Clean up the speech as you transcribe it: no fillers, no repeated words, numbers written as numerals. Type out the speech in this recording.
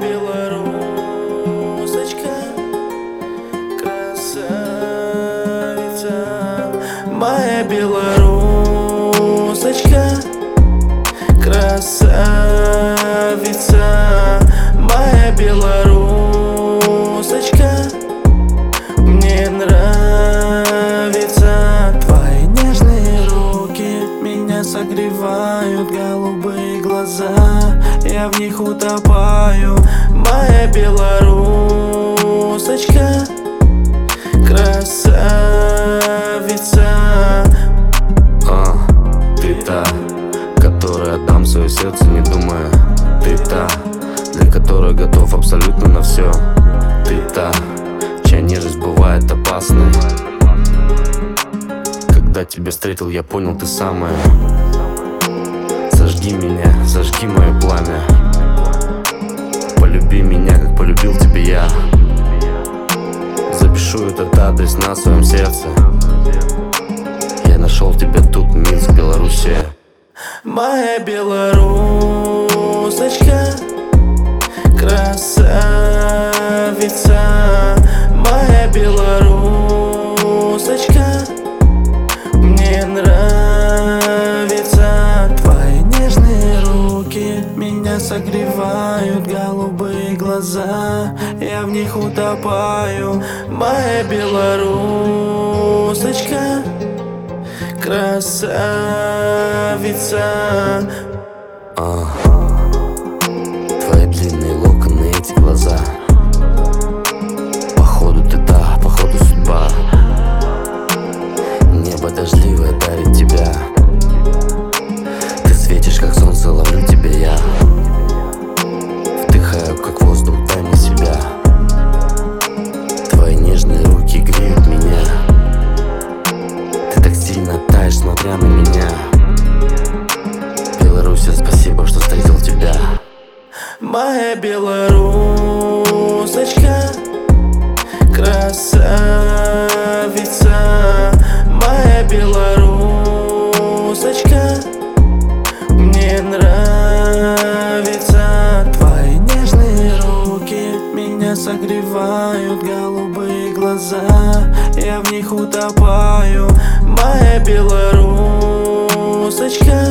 белорусочка, красавица. Моя белорусочка, красавица. Моя белорусочка, мне нравится. Твои нежные руки меня согревают, голубые глаза, я в них утопаю. Моя белорусочка, красавица. Ты та, которой отдам свое сердце, не думая. Ты та, для которой готов абсолютно на все. Ты та, чья нежность бывает опасной. Когда тебя встретил, я понял, ты самая. Зажги меня, зажги мое пламя. Полюби меня, как полюбил тебя я. Запишу этот адрес на своем сердце. Я нашел тебя тут, Минск, Белоруссия. Моя белорусочка, красавица. Моя белорусочка, мне нравится. Твои нежные руки меня согревают, голубые глаза, я в них утопаю. Моя белорусочка, красавица. Твои длинные локоны, эти глаза. Походу ты та, походу судьба. Небо дождливое дарит тебя. Ты светишь, как солнце, ловлю тебя я. Вдыхаю, как воздух, дай мне себя. Твои нежные руки греют меня. Ты так сильно таешь, смотря на меня. Белоруссия, спасибо, что встретил тебя. Моя белорусочка, красавица. Моя белорусочка, мне нравится. Твои нежные руки меня согревают, голубые глаза, я в них утопаю. Моя белорусочка,